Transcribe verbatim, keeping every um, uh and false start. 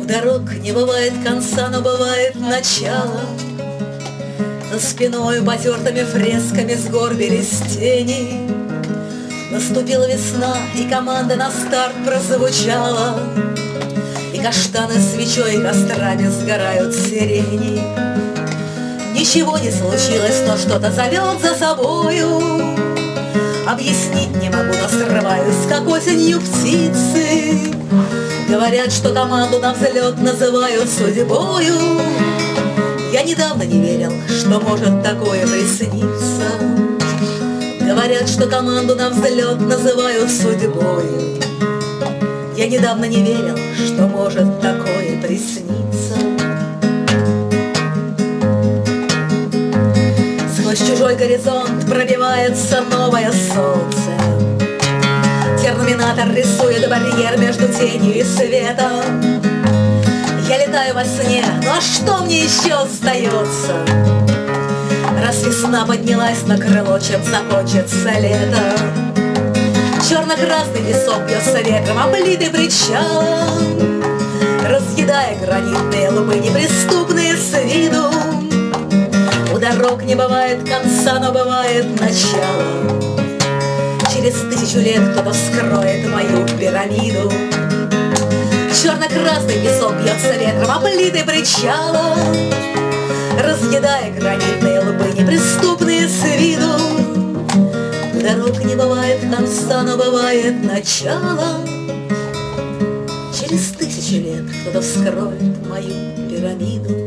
дорог не бывает конца, но бывает начало. За спиной потертыми фресками сгорбились тени. Наступила весна, и команда на старт прозвучала, и каштаны свечой кострами сгорают сирени. Ничего не случилось, но что-то зовет за собою. Объяснить не могу, но срываюсь, как осенью птицы. Говорят, что команду на взлет называют судьбою. Я недавно не верил, что может такое присниться. Говорят, что команду на взлет называют судьбою. Я недавно не верил, что может такое присниться. Сквозь чужой горизонт пробивается новое солнце. Терминатор рисует барьер между тенью и светом. Я летаю во сне, ну а что мне еще остается? Раз весна поднялась на крыло, чем закончится лето. Черно-красный песок бьется ветром, облитый причалом, разъедая гранитные лбы, неприступные с виду. У дорог не бывает конца, но бывает начало. Через тысячу лет кто-то вскроет мою пирамиду. Черно-красный песок бьется ветром, облитый причалом, разъедая гранитные лбы, неприступные с виду. У дорог не бывает конца, но бывает начало. Через тысячу лет кто-то вскроет мою пирамиду.